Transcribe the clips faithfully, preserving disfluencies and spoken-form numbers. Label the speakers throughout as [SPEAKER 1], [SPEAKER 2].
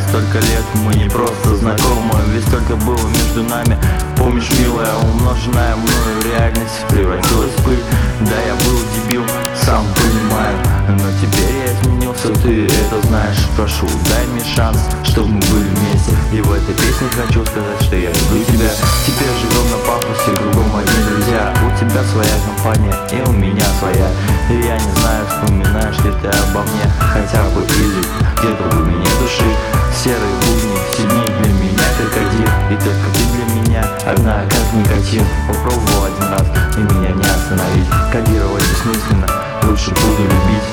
[SPEAKER 1] столько лет мы не просто знакомы, ведь столько было между нами. Помнишь, милая, умноженная мною реальность превратилась в пыль. Да, я был дебил, сам понимаю, но теперь я изменился, ты это знаешь. Прошу, дай мне шанс, чтобы мы были вместе. И в этой песне хочу сказать, что я люблю тебя. Теперь живем на пафосе, кругом одни друзья. У тебя своя компания и у меня своя. И я не знаю, вспоминаешь ли ты обо мне хотя бы или где-то в глубине души. Серые будни, все дни для меня как один, и только ты для меня одна, как никотин. Попробовал один раз, и меня не остановить. Кодировать бессмысленно, лучше буду любить.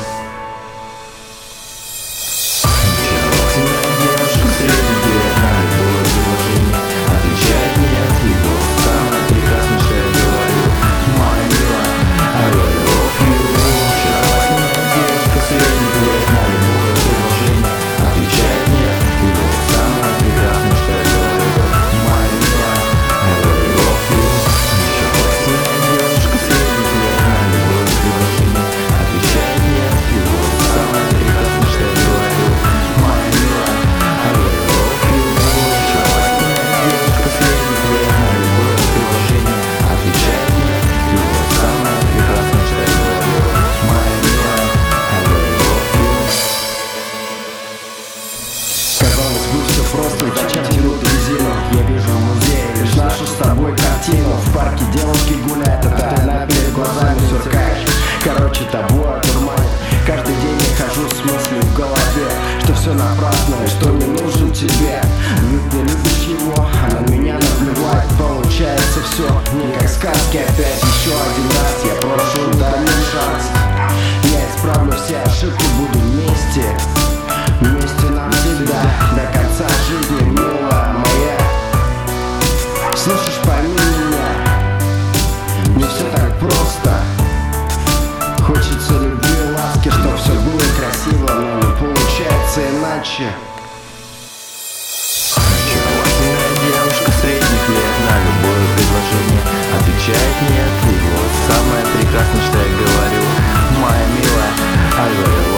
[SPEAKER 2] Просто зачем тянуть резину? Я вижу музей, лишь нашу с тобой картину. В парке девушки гуляют, а ты на перед глазами сверкаешь. Короче, тобой одурманит. Каждый день я хожу с мыслью в голове, что все напрасно и что не нужен тебе. Ведь ты любишь его, а на меня наплевать. Получается все не как сказки. Опять еще один раз я прошу, дай мне шанс. Я исправлю все ошибки, буду вместе. Вместе нам всегда, до конца жизни, милая моя. Слышишь, пойми меня, не все так просто. Хочется любви и ласки, чтоб все было красиво, но не получается иначе.
[SPEAKER 1] Очаровательная девушка средних лет на любое предложение отвечает нет. И вот самое прекрасное, что я говорю, моя милая, I